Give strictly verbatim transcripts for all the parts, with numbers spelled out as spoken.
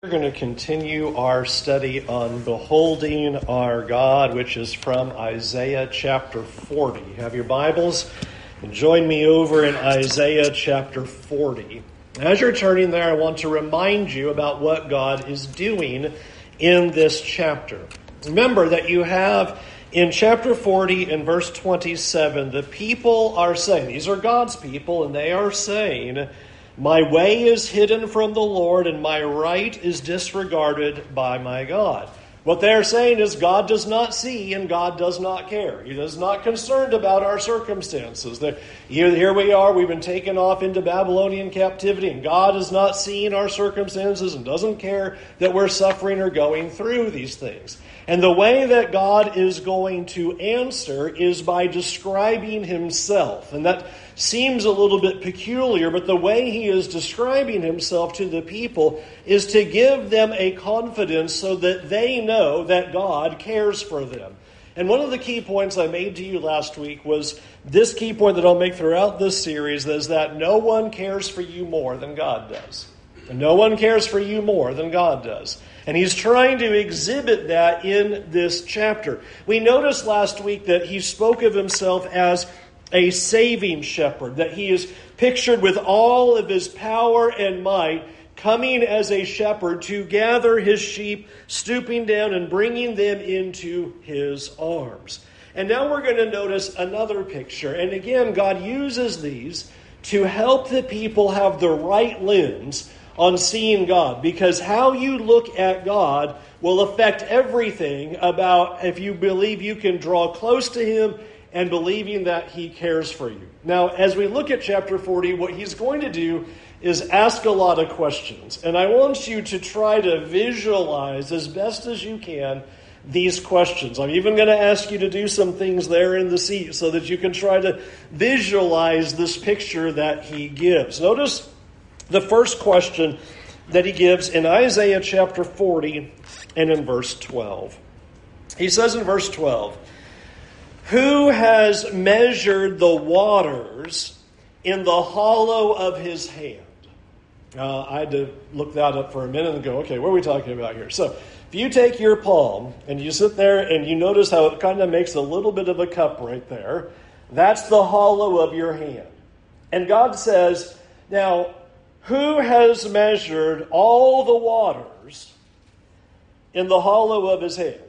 We're going to continue our study on beholding our God, which is from Isaiah chapter forty. You have your Bibles? And join me over in Isaiah chapter forty. As you're turning there, I want to remind you about what God is doing in this chapter. Remember that you have in chapter forty and verse twenty-seven, the people are saying, these are God's people, and they are saying, "My way is hidden from the Lord, and my right is disregarded by my God." What they're saying is God does not see and God does not care. He is not concerned about our circumstances. Here we are, we've been taken off into Babylonian captivity, and God is not seeing our circumstances and doesn't care that we're suffering or going through these things. And the way that God is going to answer is by describing himself. And that seems a little bit peculiar, but the way he is describing himself to the people is to give them a confidence so that they know that God cares for them. And one of the key points I made to you last week was this key point that I'll make throughout this series, is that no one cares for you more than God does. And no one cares for you more than God does. And he's trying to exhibit that in this chapter. We noticed last week that he spoke of himself as a saving shepherd, that he is pictured with all of his power and might, coming as a shepherd to gather his sheep, stooping down and bringing them into his arms. And now we're going to notice another picture. And again, God uses these to help the people have the right lens on seeing God, because how you look at God will affect everything about if you believe you can draw close to him and believing that he cares for you. Now, as we look at chapter forty, what he's going to do is ask a lot of questions. And I want you to try to visualize as best as you can these questions. I'm even going to ask you to do some things there in the seat so that you can try to visualize this picture that he gives. Notice the first question that he gives in Isaiah chapter forty and in verse twelve. He says in verse twelve, "Who has measured the waters in the hollow of his hand?" Uh, I had to look that up for a minute and go, okay, what are we talking about here? So if you take your palm and you sit there and you notice how it kind of makes a little bit of a cup right there, that's the hollow of your hand. And God says, now, who has measured all the waters in the hollow of his hand?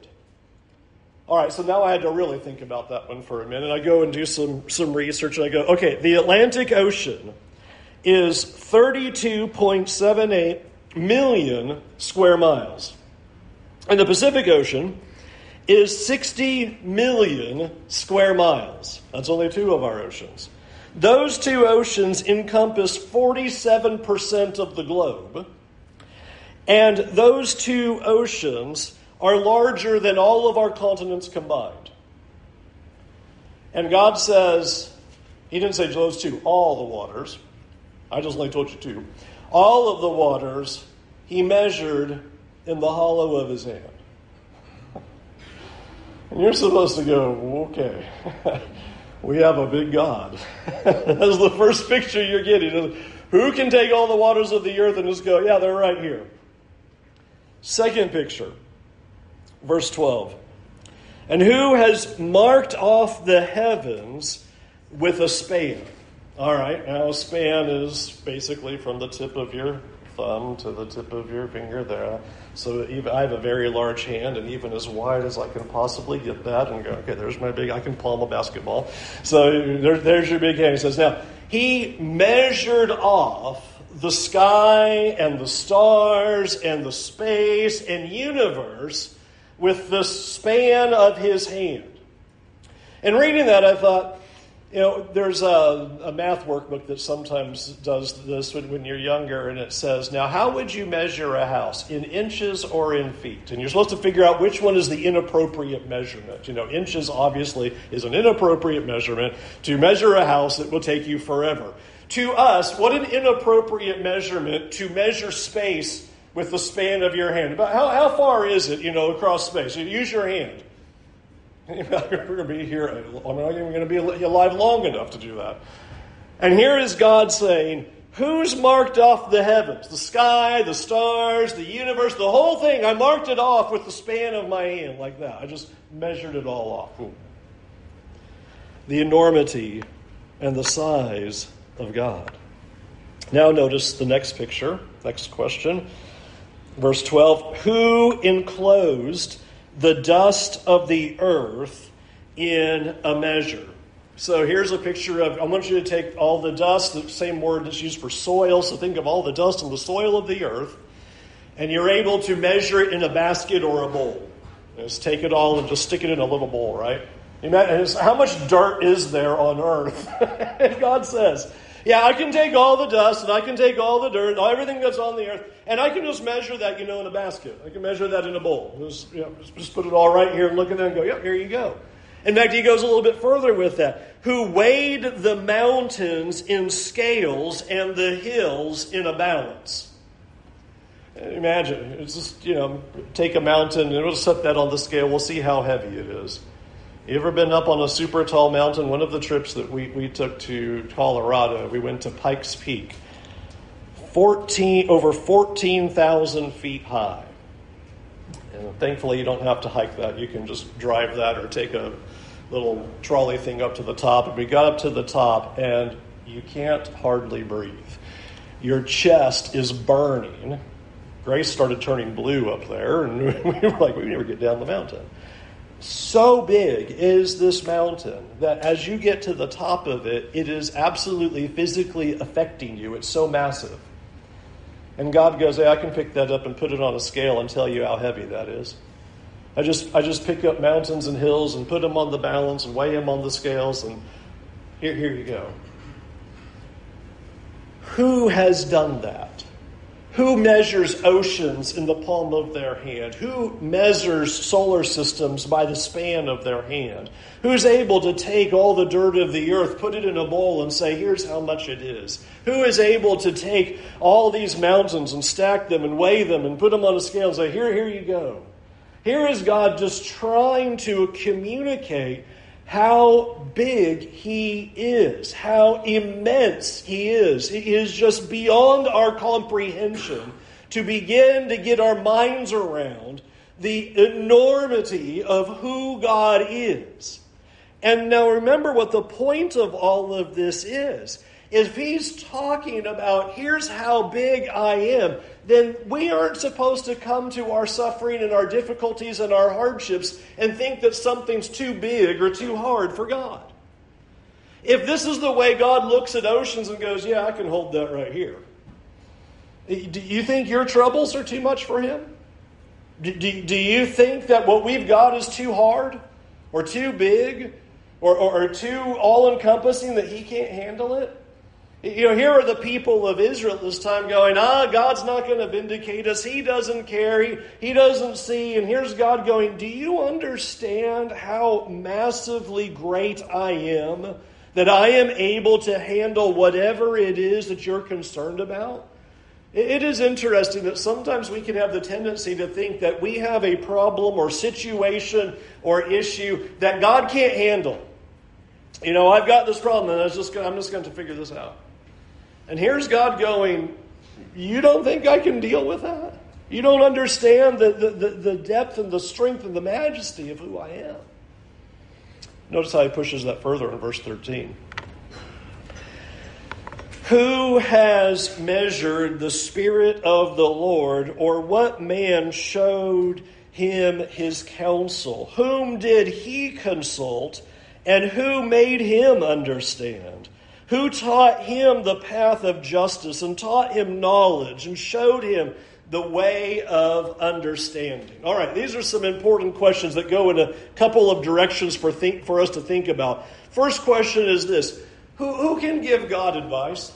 All right, so now I had to really think about that one for a minute. I go and do some, some research, and I go, okay, the Atlantic Ocean is thirty-two point seven eight million square miles. And the Pacific Ocean is sixty million square miles. That's only two of our oceans. Those two oceans encompass forty-seven percent of the globe. And those two oceans are larger than all of our continents combined. And God says, he didn't say those two, all the waters. I just only told you two. All of the waters he measured in the hollow of his hand. And you're supposed to go, okay. We have a big God. That's the first picture you're getting. Who can take all the waters of the earth and just go, yeah, they're right here. Second picture, verse twelve. "And who has marked off the heavens with a span?" All right, now a span is basically from the tip of your thumb to the tip of your finger there. So even, I have a very large hand, and even as wide as I can possibly get that, and go, okay, there's my big, I can palm a basketball. So there, there's your big hand. He says, now, he measured off the sky and the stars and the space and universe with the span of his hand. And reading that, I thought, you know, there's a, a math workbook that sometimes does this when, when you're younger, and it says, now, how would you measure a house, in inches or in feet? And you're supposed to figure out which one is the inappropriate measurement. You know, inches, obviously, is an inappropriate measurement. To measure a house, it will take you forever. To us, what an inappropriate measurement to measure space with the span of your hand. About how, how far is it, you know, across space? You use your hand. We're going to be here. I'm not even going to be alive long enough to do that. And here is God saying, Who's marked off the heavens? The sky, the stars, the universe, the whole thing. I marked it off with the span of my hand like that. I just measured it all off. Ooh. The enormity and the size of God. Now notice the next picture, next question. Verse twelve, who enclosed the dust of the earth in a measure? So here's a picture of, I want you to take all the dust, the same word that's used for soil, so think of all the dust in the soil of the earth, and you're able to measure it in a basket or a bowl. Just take it all and just stick it in a little bowl, right? How much dirt is there on earth? And God says, yeah, I can take all the dust, and I can take all the dirt, everything that's on the earth, and I can just measure that, you know, in a basket. I can measure that in a bowl. Just, you know, just, just put it all right here and look at that and go, yep, here you go. In fact, he goes a little bit further with that. Who weighed the mountains in scales and the hills in a balance. Imagine, it's just, you know, take a mountain and we'll set that on the scale. We'll see how heavy it is. You ever been up on a super tall mountain? One of the trips that we, we took to Colorado, we went to Pikes Peak. fourteen over fourteen thousand feet high. And thankfully, you don't have to hike that. You can just drive that or take a little trolley thing up to the top. And we got up to the top, and you can't hardly breathe. Your chest is burning. Grace started turning blue up there, and we were like, we never get down the mountain. So big is this mountain that as you get to the top of it, it is absolutely physically affecting you. It's so massive. And God goes, hey, I can pick that up and put it on a scale and tell you how heavy that is. I just I just pick up mountains and hills and put them on the balance and weigh them on the scales, and here, here you go. Who has done that? Who measures oceans in the palm of their hand? Who measures solar systems by the span of their hand? Who's able to take all the dirt of the earth, put it in a bowl, and say, here's how much it is? Who is able to take all these mountains and stack them and weigh them and put them on a scale and say, here, here you go? Here is God just trying to communicate how big he is, how immense he is. It is just beyond our comprehension to begin to get our minds around the enormity of who God is. And now remember what the point of all of this is. If he's talking about, here's how big I am, then we aren't supposed to come to our suffering and our difficulties and our hardships and think that something's too big or too hard for God. If this is the way God looks at oceans and goes, yeah, I can hold that right here. Do you think your troubles are too much for him? Do, do, do you think that what we've got is too hard or too big or, or, or too all-encompassing that he can't handle it? You know, here are the people of Israel at this time going, ah, God's not going to vindicate us. He doesn't care. He, he doesn't see. And here's God going, do you understand how massively great I am? That I am able to handle whatever it is that you're concerned about? It, it is interesting that sometimes we can have the tendency to think that we have a problem or situation or issue that God can't handle. You know, I've got this problem and I was just, I'm just going to figure this out. And here's God going, you don't think I can deal with that? You don't understand the, the, the, the depth and the strength and the majesty of who I am. Notice how he pushes that further in verse thirteen. Who has measured the Spirit of the Lord, or what man showed him his counsel? Whom did he consult, and who made him understand? Who taught him the path of justice and taught him knowledge and showed him the way of understanding? All right, these are some important questions that go in a couple of directions for think, for us to think about. First question is this. Who, who can give God advice?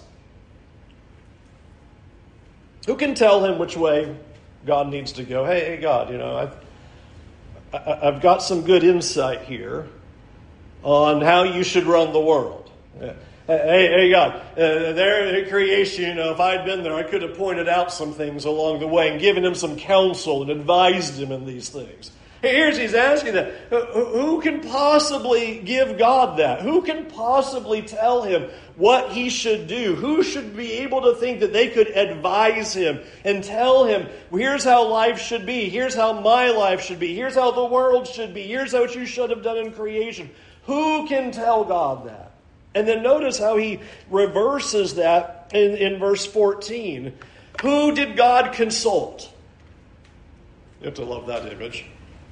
Who can tell him which way God needs to go? Hey, hey God, you know, I've, I, I've got some good insight here on how you should run the world. Yeah. Hey, hey, God, uh, there in creation, you know, if I'd been there, I could have pointed out some things along the way and given him some counsel and advised him in these things. Here's he's asking that. Who can possibly give God that? Who can possibly tell him what he should do? Who should be able to think that they could advise him and tell him, here's how life should be. Here's how my life should be. Here's how the world should be. Here's what you should have done in creation. Who can tell God that? And then notice how he reverses that in, in verse fourteen. Who did God consult? You have to love that image.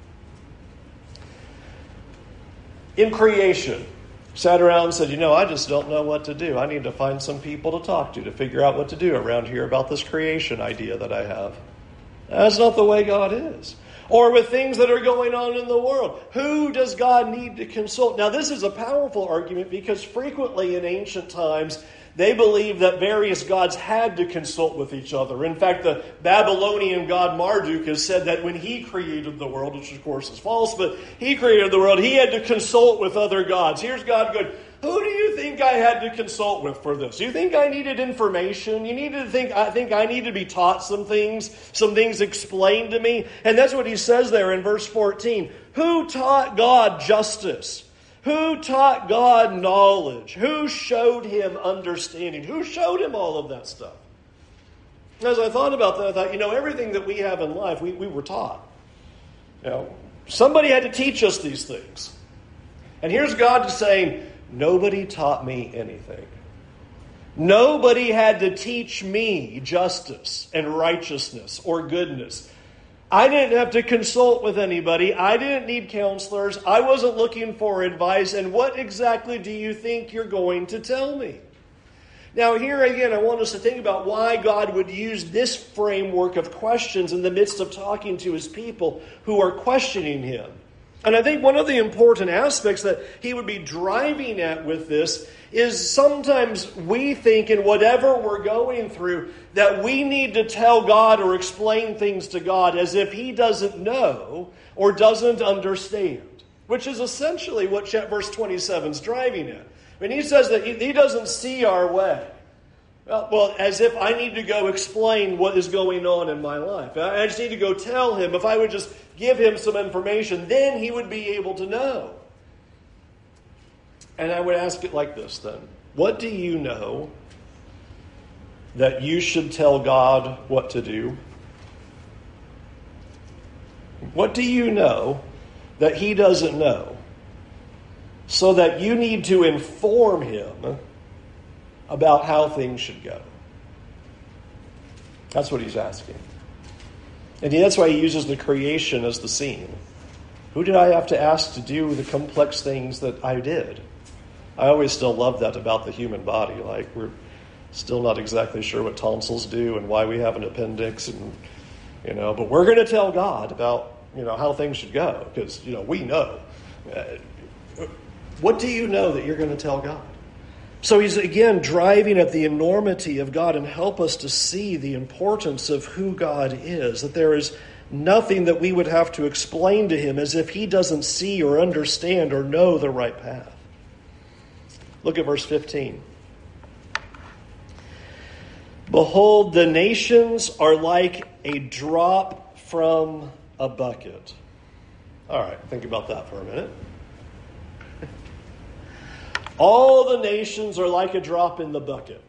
In creation, sat around and said, you know, I just don't know what to do. I need to find some people to talk to to figure out what to do around here about this creation idea that I have. That's not the way God is. Or with things that are going on in the world. Who does God need to consult? Now, this is a powerful argument because frequently in ancient times, they believed that various gods had to consult with each other. In fact, the Babylonian god Marduk has said that when he created the world, which of course is false, but he created the world, he had to consult with other gods. Here's God going, who do you think I had to consult with for this? You think I needed information? You needed to think, I think I need to be taught some things, some things explained to me? And that's what he says there in verse fourteen. Who taught God justice? Who taught God knowledge? Who showed him understanding? Who showed him all of that stuff? As I thought about that, I thought, you know, everything that we have in life, we, we were taught. You know, somebody had to teach us these things. And here's God saying, nobody taught me anything. Nobody had to teach me justice and righteousness or goodness. I didn't have to consult with anybody. I didn't need counselors. I wasn't looking for advice. And what exactly do you think you're going to tell me? Now, here again, I want us to think about why God would use this framework of questions in the midst of talking to his people who are questioning him. And I think one of the important aspects that he would be driving at with this is sometimes we think in whatever we're going through that we need to tell God or explain things to God as if he doesn't know or doesn't understand, which is essentially what verse twenty-seven is driving at. I mean, he says that he, he doesn't see our way. Well, well, as if I need to go explain what is going on in my life. I just need to go tell him. If I would just give him some information, then he would be able to know. And I would ask it like this then. What do you know that you should tell God what to do? What do you know that he doesn't know so that you need to inform him about how things should go? That's what he's asking. And that's why he uses the creation as the scene. Who did I have to ask to do the complex things that I did? I always still love that about the human body. Like, we're still not exactly sure what tonsils do and why we have an appendix, and you know, but we're going to tell God about, you know, how things should go because, you know, we know. Uh, what do you know that you're going to tell God? So he's again driving at the enormity of God and help us to see the importance of who God is, that there is nothing that we would have to explain to him as if he doesn't see or understand or know the right path. Look at verse fifteen. Behold, the nations are like a drop from a bucket. All right, think about that for a minute. All the nations are like a drop in the bucket.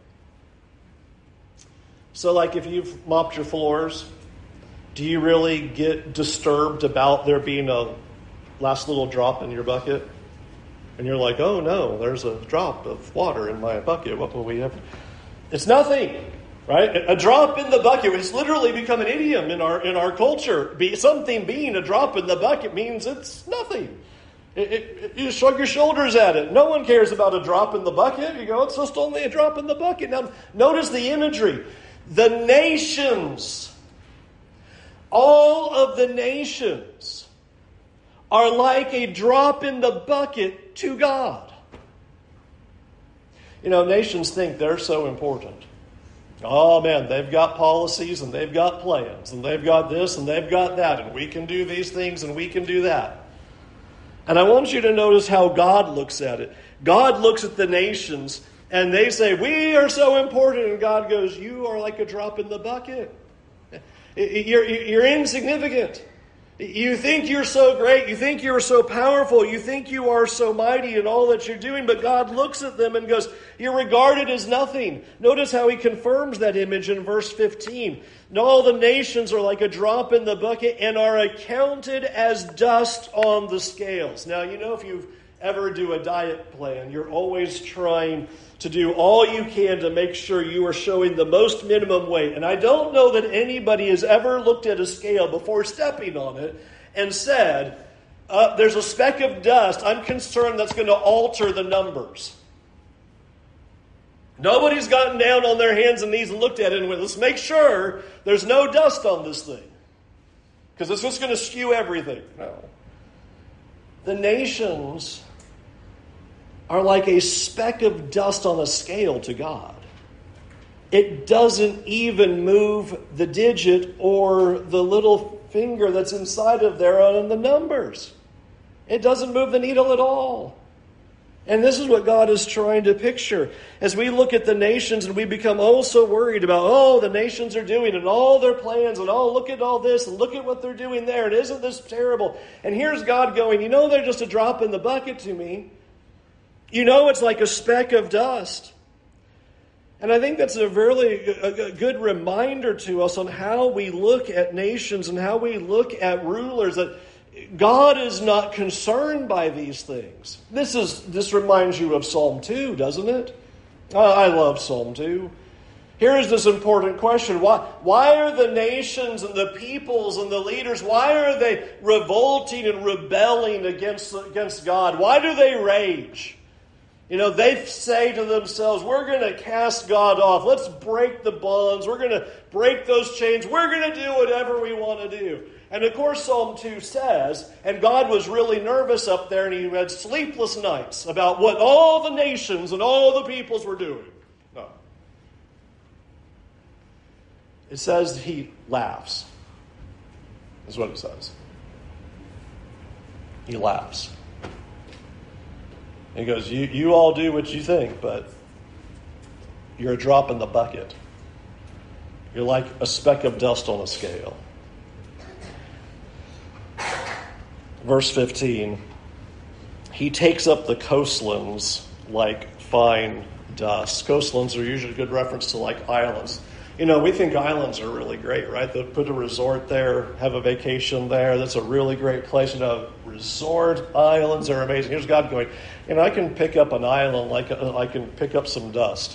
So like if you've mopped your floors, do you really get disturbed about there being a last little drop in your bucket? And you're like, oh no, there's a drop of water in my bucket. What will we have? It's nothing, right? A drop in the bucket has literally become an idiom in our in our culture. Be, something being a drop in the bucket means it's nothing. It, it, you shrug your shoulders at it. No one cares about a drop in the bucket. You go, it's just only a drop in the bucket. Now, notice the imagery. The nations, all of the nations are like a drop in the bucket to God. You know, nations think they're so important. Oh man, they've got policies and they've got plans and they've got this and they've got that and we can do these things and we can do that. And I want you to notice how God looks at it. God looks at the nations and they say, we are so important. And God goes, you are like a drop in the bucket. You're, you're insignificant. You think you're so great. You think you're so powerful. You think you are so mighty in all that you're doing. But God looks at them and goes, you're regarded as nothing. Notice how he confirms that image in verse fifteen. And all the nations are like a drop in the bucket and are accounted as dust on the scales. Now, you know, if you ever do a diet plan, you're always trying to do all you can to make sure you are showing the most minimum weight. And I don't know that anybody has ever looked at a scale before stepping on it and said, uh, there's a speck of dust. I'm concerned that's going to alter the numbers. Nobody's gotten down on their hands and knees and looked at it and went, let's make sure there's no dust on this thing, because it's just going to skew everything. No. The nations are like a speck of dust on a scale to God. It doesn't even move the digit or the little finger that's inside of there on the numbers. It doesn't move the needle at all. And this is what God is trying to picture. As we look at the nations and we become oh so worried about, oh, the nations are doing and all their plans and oh, look at all this and look at what they're doing there and isn't this terrible? And here's God going, you know, they're just a drop in the bucket to me. You know, it's like a speck of dust. And I think that's a really a good reminder to us on how we look at nations and how we look at rulers, that God is not concerned by these things. This is this reminds you of Psalm two, doesn't it? Oh, I love Psalm two. Here is this important question. Why, why are the nations and the peoples and the leaders, why are they revolting and rebelling against, against God? Why do they rage? You know, they say to themselves, we're going to cast God off. Let's break the bonds. We're going to break those chains. We're going to do whatever we want to do. And of course, Psalm two says, and God was really nervous up there, and he had sleepless nights about what all the nations and all the peoples were doing. No. It says he laughs. That's what it says. He laughs. He goes, you, you all do what you think, but you're a drop in the bucket. You're like a speck of dust on a scale. Verse fifteen, he takes up the coastlands like fine dust. Coastlands are usually a good reference to like islands. You know, we think islands are really great, right? They put a resort there, have a vacation there. That's a really great place. You know, resort islands are amazing. Here's God going, you know, I can pick up an island like I can pick up some dust.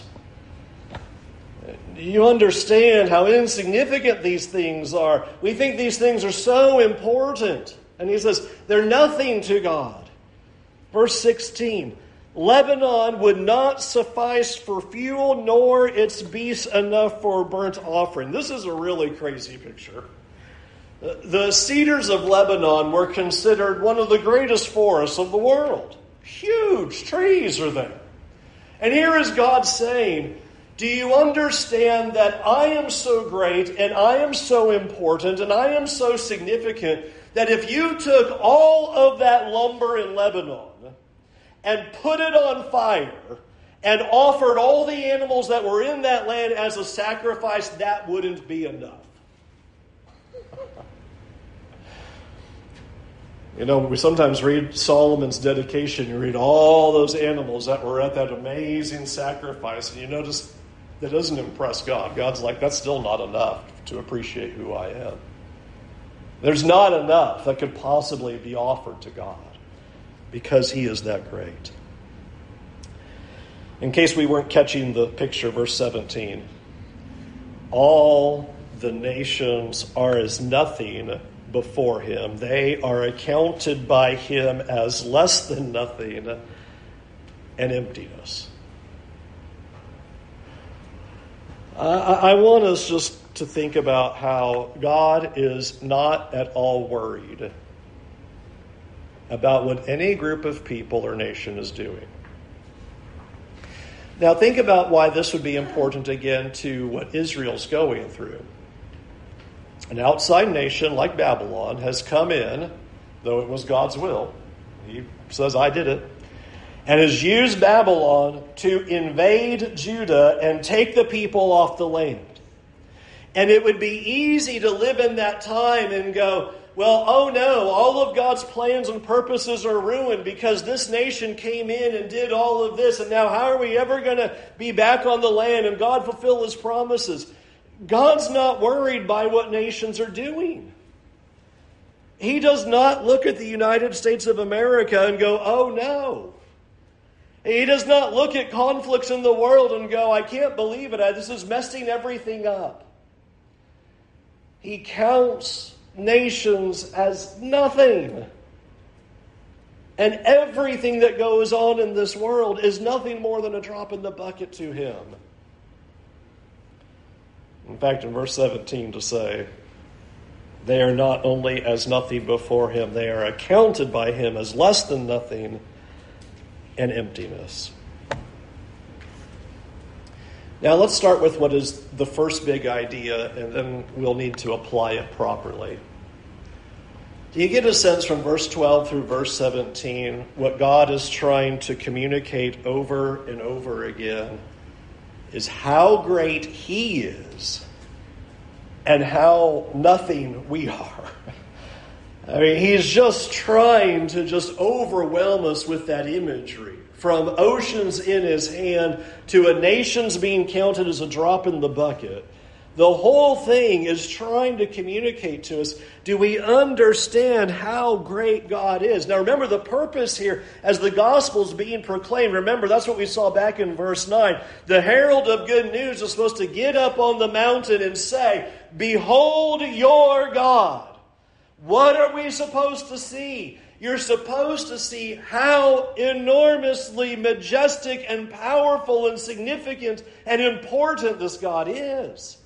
You understand how insignificant these things are. We think these things are so important. And he says, they're nothing to God. Verse sixteen, Lebanon would not suffice for fuel, nor its beasts enough for burnt offering. This is a really crazy picture. The cedars of Lebanon were considered one of the greatest forests of the world. Huge trees are there. And here is God saying, do you understand that I am so great and I am so important and I am so significant that if you took all of that lumber in Lebanon and put it on fire and offered all the animals that were in that land as a sacrifice, that wouldn't be enough? You know, we sometimes read Solomon's dedication. You read all those animals that were at that amazing sacrifice, and you notice that doesn't impress God. God's like, that's still not enough to appreciate who I am. There's not enough that could possibly be offered to God because he is that great. In case we weren't catching the picture, verse seventeen, all the nations are as nothing before him. They are accounted by him as less than nothing and emptiness. I, I want us just to think about how God is not at all worried about what any group of people or nation is doing. Now think about why this would be important again to what Israel's going through. An outside nation like Babylon has come in, though it was God's will. He says, I did it. And has used Babylon to invade Judah and take the people off the land. And it would be easy to live in that time and go, well, oh no, all of God's plans and purposes are ruined because this nation came in and did all of this. And now how are we ever going to be back on the land and God fulfill His promises? God's not worried by what nations are doing. He does not look at the United States of America and go, oh no. He does not look at conflicts in the world and go, I can't believe it. This is messing everything up. He counts nations as nothing. And everything that goes on in this world is nothing more than a drop in the bucket to Him. In fact, in verse seventeen to say, they are not only as nothing before Him, they are accounted by Him as less than nothing and emptiness. Now let's start with what is the first big idea, and then we'll need to apply it properly. Do you get a sense from verse twelve through verse seventeen what God is trying to communicate over and over again is how great He is and how nothing we are. I mean, He's just trying to just overwhelm us with that imagery. From oceans in His hand to a nation's being counted as a drop in the bucket. The whole thing is trying to communicate to us, do we understand how great God is? Now remember the purpose here as the gospel is being proclaimed. Remember, that's what we saw back in verse nine. The herald of good news is supposed to get up on the mountain and say, behold your God. What are we supposed to see? You're supposed to see how enormously majestic and powerful and significant and important this God is.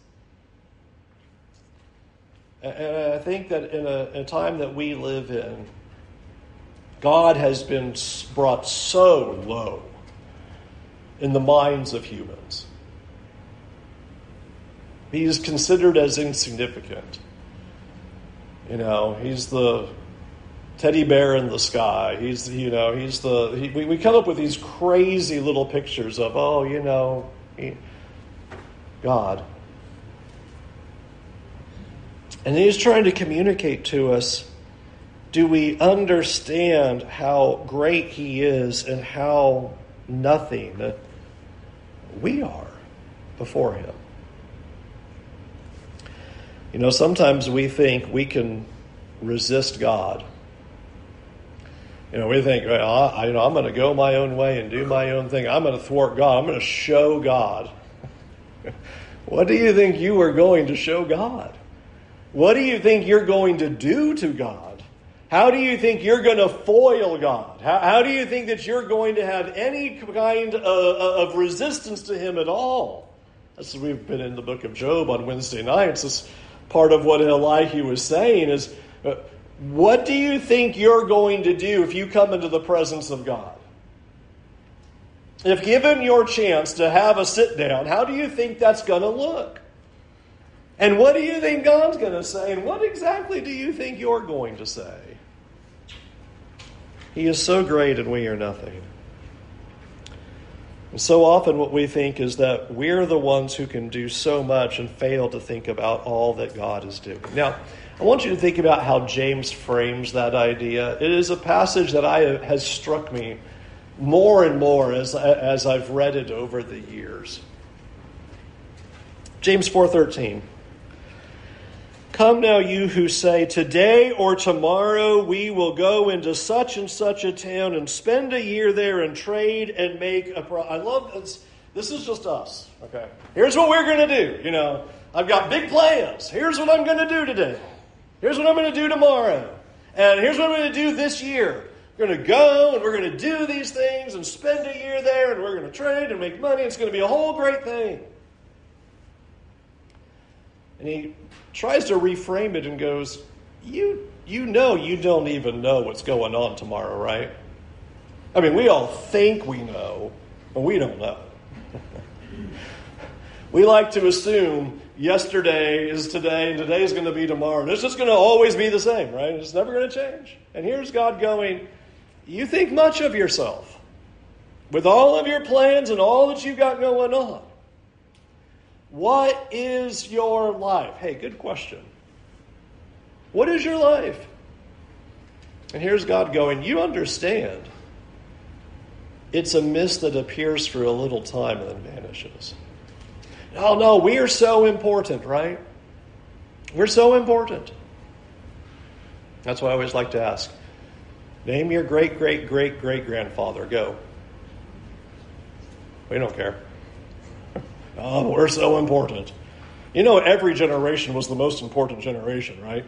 And I think that in a, a time that we live in, God has been brought so low in the minds of humans. He is considered as insignificant. You know, He's the teddy bear in the sky. He's, you know, he's the, he, we, we come up with these crazy little pictures of, oh, you know, he, God. And He's trying to communicate to us, do we understand how great He is and how nothing we are before Him? You know, sometimes we think we can resist God. You know, we think, well, I, you know, I'm going to go my own way and do my own thing. I'm going to thwart God. I'm going to show God. What do you think you are going to show God? What do you think you're going to do to God? How do you think you're going to foil God? How, how do you think that you're going to have any kind of, of resistance to Him at all? As we've been in the book of Job on Wednesday nights, this part of what Elihu was saying is, uh, what do you think you're going to do if you come into the presence of God? If given your chance to have a sit down, how do you think that's going to look? And what do you think God's going to say? And what exactly do you think you're going to say? He is so great and we are nothing. And so often what we think is that we're the ones who can do so much and fail to think about all that God is doing. Now, I want you to think about how James frames that idea. It is a passage that I has struck me more and more as, as I've read it over the years. James four thirteen. Come now, you who say, today or tomorrow we will go into such and such a town and spend a year there and trade and make a pro-. I love this. This is just us. Okay. Here's what we're going to do. You know, I've got big plans. Here's what I'm going to do today. Here's what I'm going to do tomorrow. And here's what I'm going to do this year. We're going to go and we're going to do these things and spend a year there and we're going to trade and make money. It's going to be a whole great thing. And he tries to reframe it and goes, you you know you don't even know what's going on tomorrow, right? I mean, we all think we know, but we don't know. We like to assume yesterday is today and today is going to be tomorrow. And it's just going to always be the same, right? It's never going to change. And here's God going, you think much of yourself with all of your plans and all that you've got going on. What is your life? Hey, good question. What is your life? And here's God going, you understand. It's a mist that appears for a little time and then vanishes. Oh no, we are so important, right? We're so important. That's why I always like to ask. Name your great, great, great, great grandfather. Go. We don't care. Oh, we're so important. You know, every generation was the most important generation, right?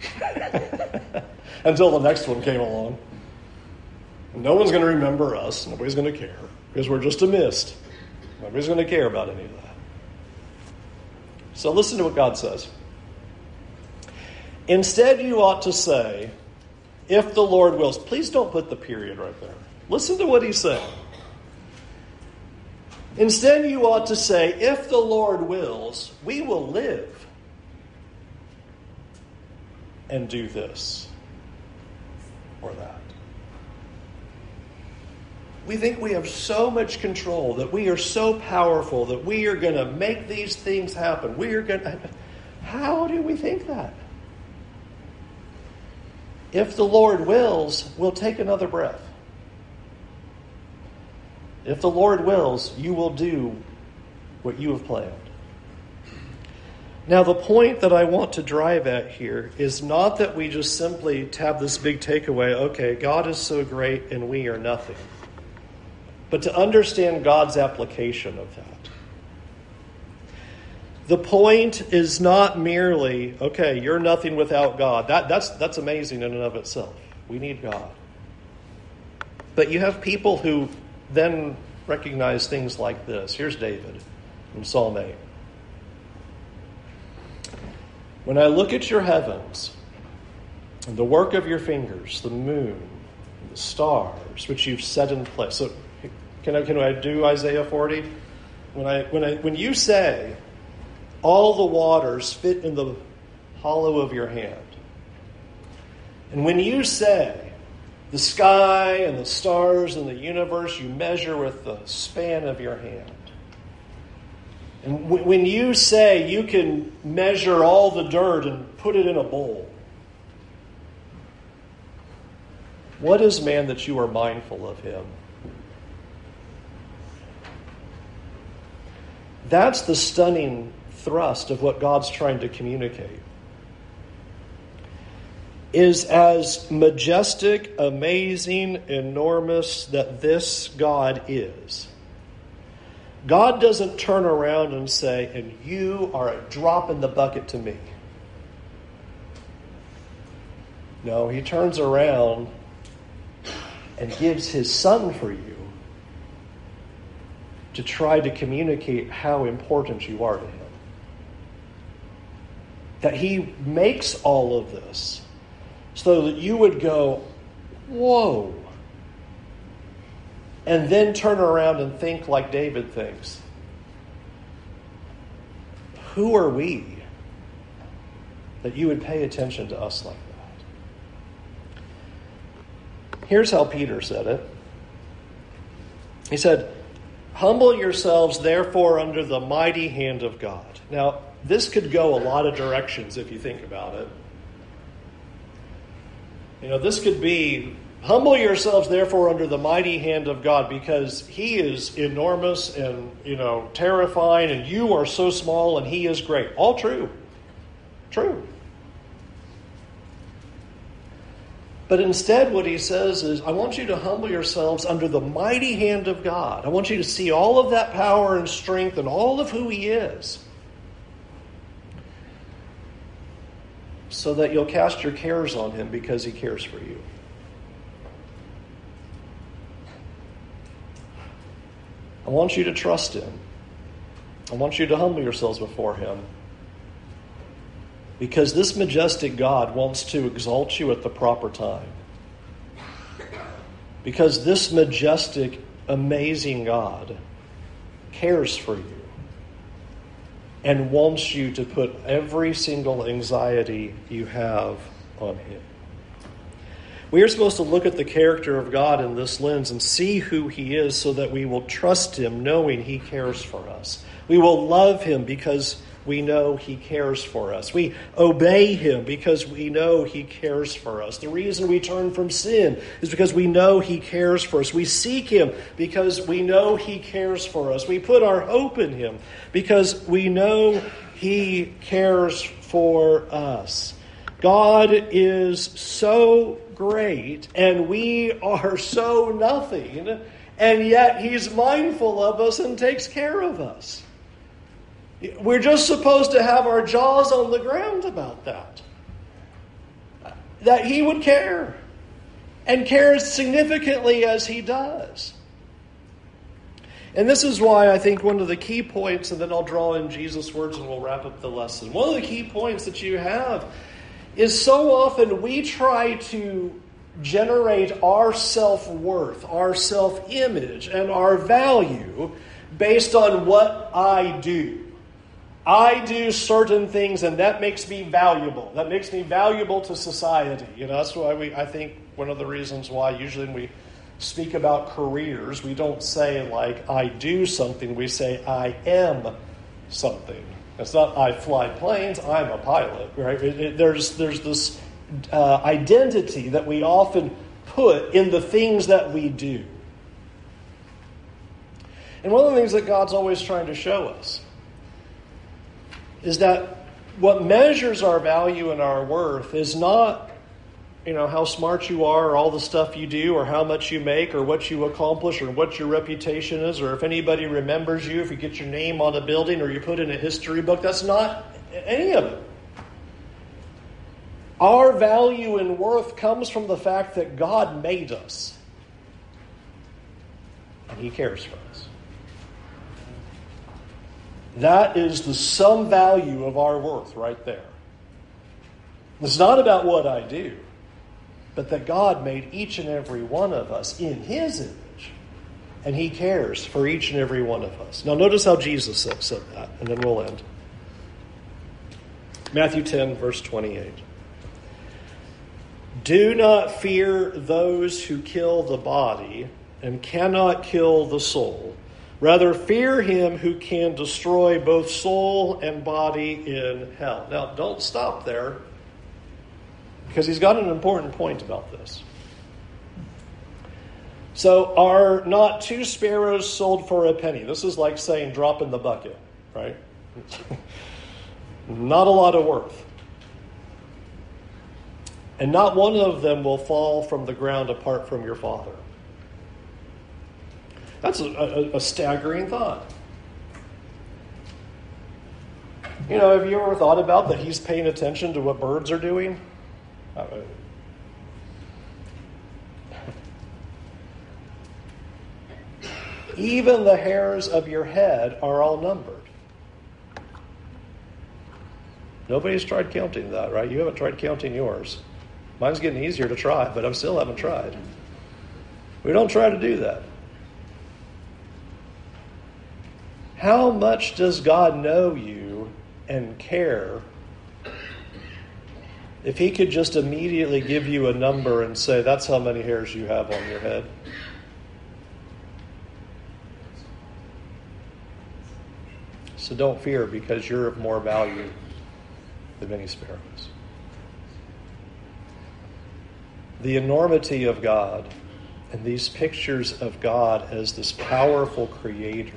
Until the next one came along. No one's going to remember us. Nobody's going to care because we're just a mist. Nobody's going to care about any of that. So listen to what God says. Instead, you ought to say, if the Lord wills. Please don't put the period right there. Listen to what he's saying. Instead, you ought to say, if the Lord wills, we will live and do this or that. We think we have so much control, that we are so powerful, that we are going to make these things happen. We are going to... How do we think that? If the Lord wills, we'll take another breath. If the Lord wills, you will do what you have planned. Now, the point that I want to drive at here is not that we just simply have this big takeaway, okay, God is so great and we are nothing. But to understand God's application of that. The point is not merely, okay, you're nothing without God. That, that's, that's amazing in and of itself. We need God. But you have people who then recognize things like this. Here's David from Psalm eight. When I look at your heavens and the work of your fingers, the moon, the stars, which you've set in place. So can I, can I do Isaiah forty? When I when I when you say all the waters fit in the hollow of your hand, and when you say the sky and the stars and the universe you measure with the span of your hand, and w- when you say you can measure all the dirt and put it in a bowl, what is man that you are mindful of him? That's the stunning thrust of what God's trying to communicate. Is as majestic, amazing, enormous that this God is. God doesn't turn around and say, and you are a drop in the bucket to me. No, he turns around and gives his son for you to try to communicate how important you are to him. That he makes all of this so that you would go, whoa, and then turn around and think like David thinks. Who are we that you would pay attention to us like that? Here's how Peter said it. He said, humble yourselves, therefore, under the mighty hand of God. Now, this could go a lot of directions if you think about it. You know, this could be, humble yourselves, therefore, under the mighty hand of God, because he is enormous and, you know, terrifying, and you are so small and he is great. All true. True. But instead what he says is, I want you to humble yourselves under the mighty hand of God. I want you to see all of that power and strength and all of who he is, so that you'll cast your cares on him because he cares for you. I want you to trust him. I want you to humble yourselves before him, because this majestic God wants to exalt you at the proper time. Because this majestic, amazing God cares for you and wants you to put every single anxiety you have on him. We are supposed to look at the character of God in this lens and see who he is so that we will trust him knowing he cares for us. We will love him because we know he cares for us. We obey him because we know he cares for us. The reason we turn from sin is because we know he cares for us. We seek him because we know he cares for us. We put our hope in him because we know he cares for us. God is so great and we are so nothing, and yet he's mindful of us and takes care of us. We're just supposed to have our jaws on the ground about that. That he would care, and care as significantly as he does. And this is why I think one of the key points, and then I'll draw in Jesus' words and we'll wrap up the lesson. One of the key points that you have is so often we try to generate our self-worth, our self-image, and our value based on what I do. I do certain things and that makes me valuable. That makes me valuable to society. You know, that's why we, I think one of the reasons why usually when we speak about careers, we don't say like, I do something. We say, I am something. It's not, I fly planes, I'm a pilot, right? It, it, there's, there's this uh, identity that we often put in the things that we do. And one of the things that God's always trying to show us is that what measures our value and our worth is not, you know, how smart you are or all the stuff you do or how much you make or what you accomplish or what your reputation is or if anybody remembers you, if you get your name on a building or you put in a history book. That's not any of it. Our value and worth comes from the fact that God made us and he cares for us. That is the sum value of our worth right there. It's not about what I do, but that God made each and every one of us in his image, and he cares for each and every one of us. Now notice how Jesus said, said that, and then we'll end. Matthew ten, verse twenty-eight. Do not fear those who kill the body and cannot kill the soul. Rather, fear him who can destroy both soul and body in hell. Now, don't stop there, because he's got an important point about this. So, are not two sparrows sold for a penny? This is like saying drop in the bucket, right? Not a lot of worth. And not one of them will fall from the ground apart from your Father. That's a, a, a staggering thought. You know, have you ever thought about that he's paying attention to what birds are doing? Uh, Even the hairs of your head are all numbered. Nobody's tried counting that, right? You haven't tried counting yours. Mine's getting easier to try, but I still haven't tried. We don't try to do that. How much does God know you and care if he could just immediately give you a number and say, that's how many hairs you have on your head? So don't fear, because you're of more value than many sparrows. The enormity of God and these pictures of God as this powerful creator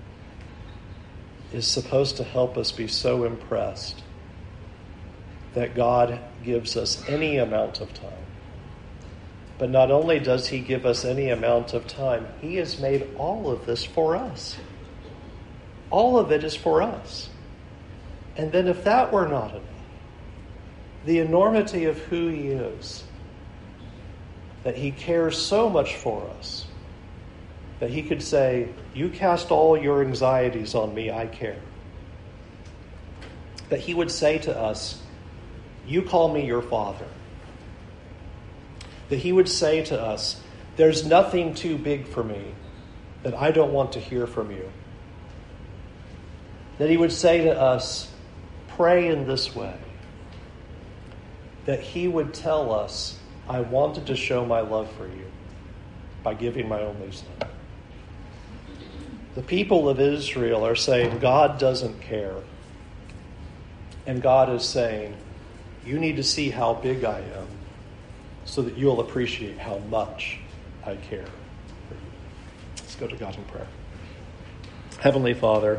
is supposed to help us be so impressed that God gives us any amount of time. But not only does he give us any amount of time, he has made all of this for us. All of it is for us. And then if that were not enough, the enormity of who he is, that he cares so much for us, that he could say, you cast all your anxieties on me, I care. That he would say to us, you call me your Father. That he would say to us, there's nothing too big for me that I don't want to hear from you. That he would say to us, pray in this way. That he would tell us I wanted to show my love for you by giving my only son. The people of Israel are saying, God doesn't care. And God is saying, you need to see how big I am so that you'll appreciate how much I care for you. Let's go to God in prayer. Heavenly Father,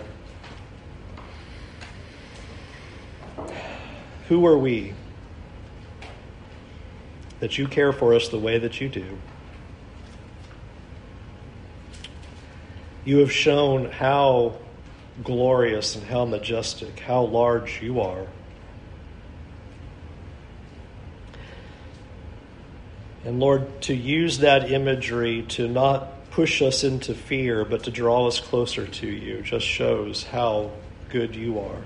who are we that you care for us the way that you do? You have shown how glorious and how majestic, how large you are. And Lord, to use that imagery to not push us into fear, but to draw us closer to you, just shows how good you are.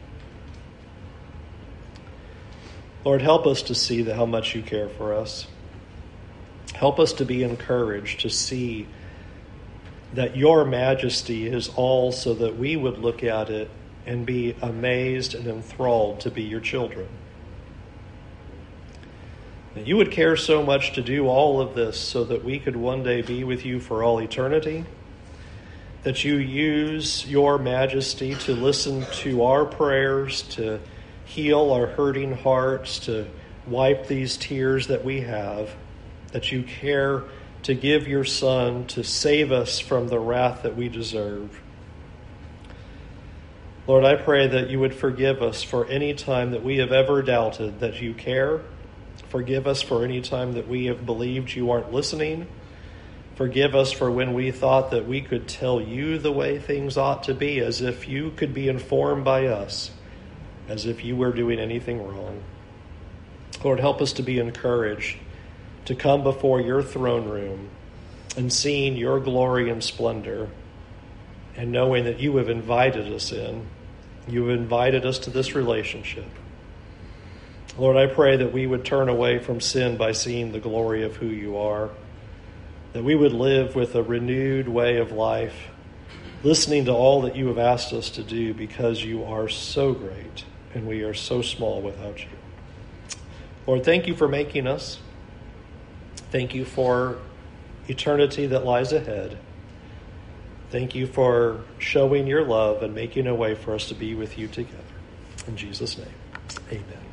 Lord, help us to see the, how much you care for us. Help us to be encouraged to see that your majesty is all so that we would look at it and be amazed and enthralled to be your children. That you would care so much to do all of this so that we could one day be with you for all eternity. That you use your majesty to listen to our prayers, to heal our hurting hearts, to wipe these tears that we have. That you care to give your Son to save us from the wrath that we deserve. Lord, I pray that you would forgive us for any time that we have ever doubted that you care. Forgive us for any time that we have believed you aren't listening. Forgive us for when we thought that we could tell you the way things ought to be, as if you could be informed by us, as if you were doing anything wrong. Lord, help us to be encouraged to come before your throne room and seeing your glory and splendor and knowing that you have invited us in. You have invited us to this relationship. Lord, I pray that we would turn away from sin by seeing the glory of who you are, that we would live with a renewed way of life, listening to all that you have asked us to do because you are so great and we are so small without you. Lord, thank you for making us. Thank you for eternity that lies ahead. Thank you for showing your love and making a way for us to be with you together. In Jesus' name, amen.